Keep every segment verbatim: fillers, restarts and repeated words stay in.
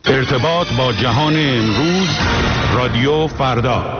ارتباط با جهان امروز، رادیو فردا.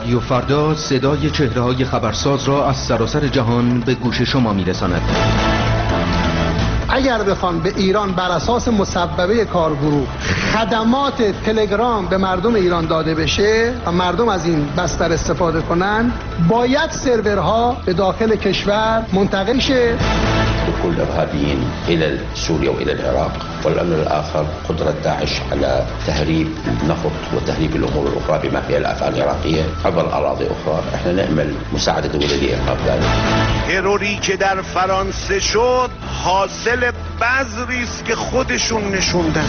رادیو فردا صدای چهره‌های خبرساز را از سراسر جهان به گوش شما می‌رساند. اگر بخوان به ایران بر اساس مصوبه کارگروه خدمات تلگرام به مردم ایران داده بشه و مردم از این بستر استفاده کنن، باید سرورها به داخل کشور منتقل شه. دخول الإرهابيين إلى سوريا وإلى العراق، والأمر الآخر قدرة داعش على تهريب النفط وتهريب الأمور الأخرى بما فيها الأفعال العراقية عبر أراضي أخرى. احنا نأمل مساعدة دولة لإيقاف ذلك. تروری که در فرانسه شد حاصل بذری است که خودشون نشوندن.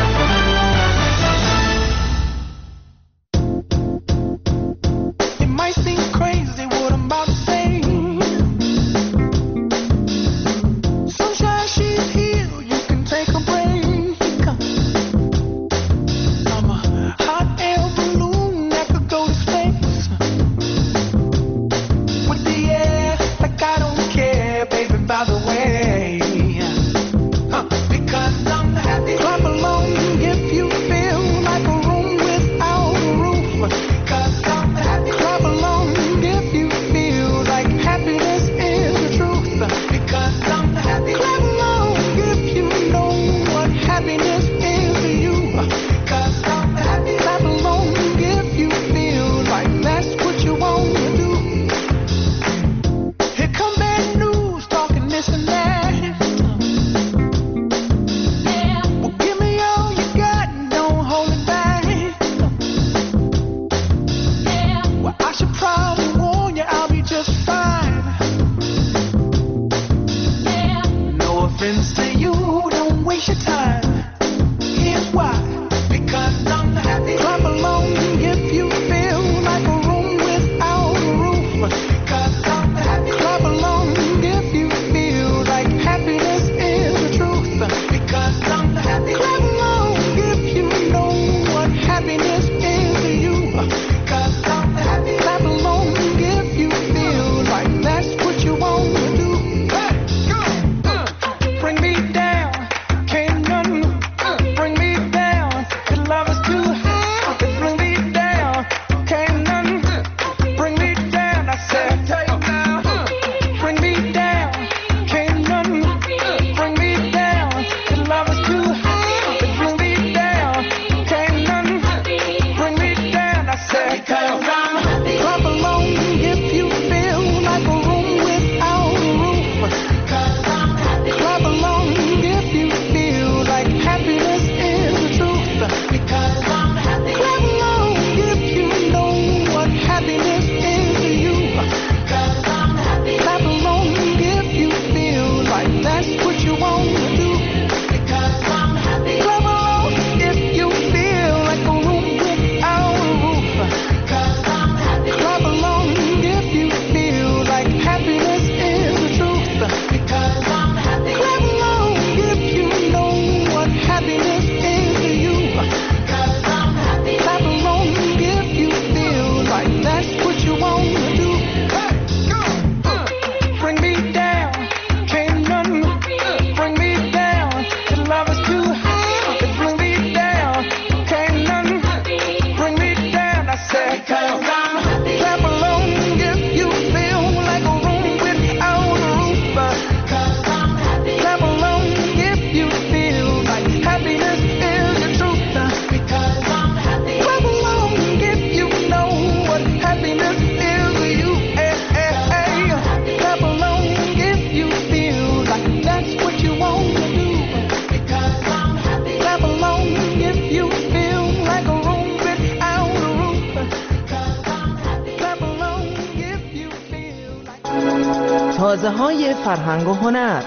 تازه‌های فرهنگ و هنر.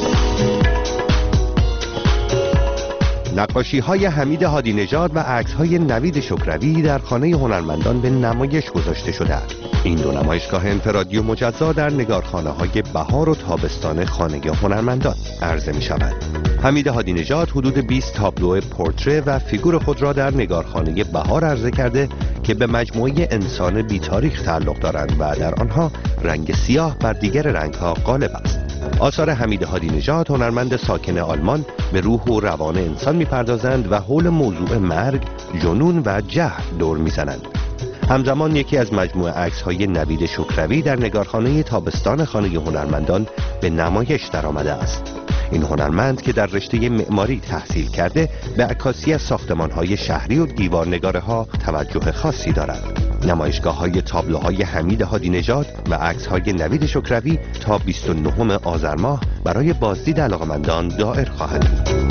نقاشی‌های حمید هادی نژاد و عکس‌های نوید شکروی در خانه هنرمندان به نمایش گذاشته شده‌اند. این دو نمایشگاه انفرادی و مجزا در نگارخانه‌های بهار و تابستان خانه هنرمندان عرضه می‌شود. حمید هادی نژاد حدود بیست تابلو پورتره و فیگور خود را در نگارخانه بهار عرضه کرده که به مجموعه انسان بی‌تاریخ تعلق دارند و در آنها رنگ سیاه بر دیگر رنگ‌ها غالب است. آثار حمید هادی نژاد، هنرمند ساکن آلمان، به روح و روان انسان می‌پردازند و حول موضوع مرگ، جنون و جهل دور می‌زنند. همزمان یکی از مجموعه عکس‌های نوید شکروی در نگارخانه تابستان خانه هنرمندان به نمایش درآمده است. این هنرمند که در رشته معماری تحصیل کرده به عکاسی از ساختمان‌های شهری و دیوارنگاره‌ها توجه خاصی دارد. نمایشگاه‌های تابلوهای حمید هادی نژاد و عکس‌های نوید شکروی تا بیست و نهم آذر ماه برای بازدید علاقه‌مندان دایر خواهد بود.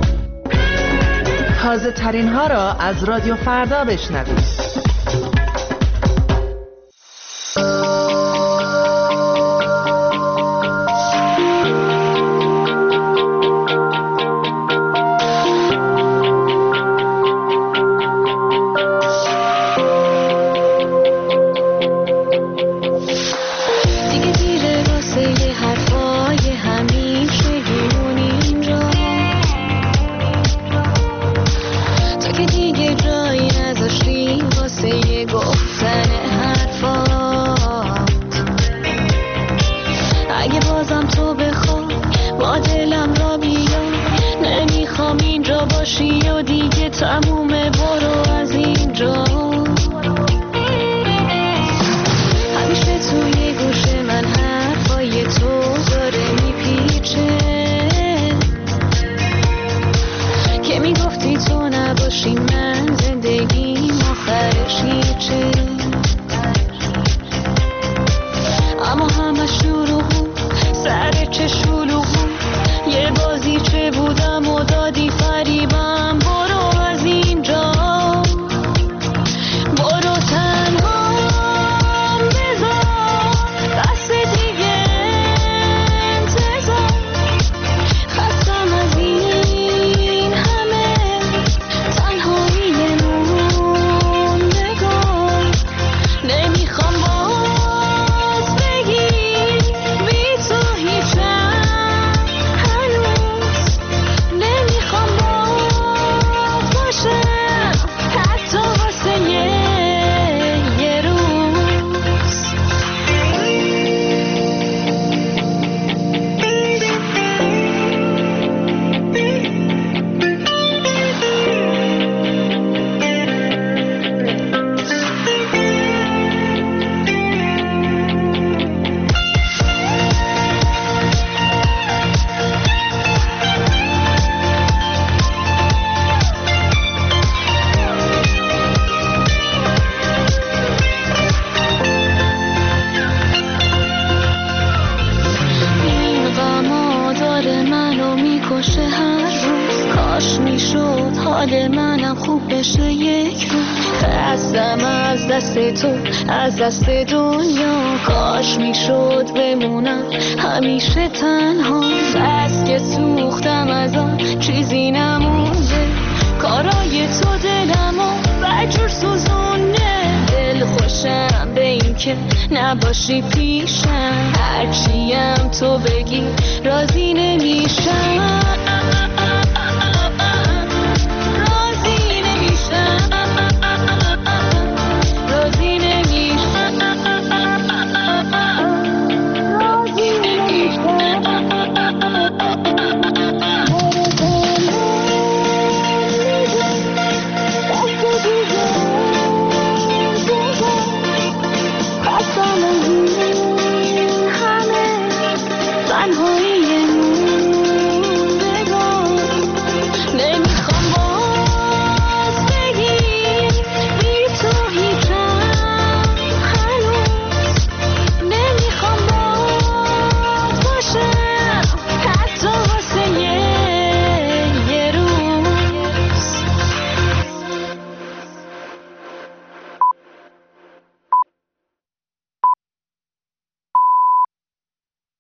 تازه ترین ها را از رادیو فردا بشنوید. از دست دنیا کاش میشد بمونم همیشه تنها، بس که سوختم از آن چیزی نمونده، کارای تو دلمو بجور سوزونه، دل خوشم به این که نباشی پیشم، هرچیم تو بگی راضی نمیشم.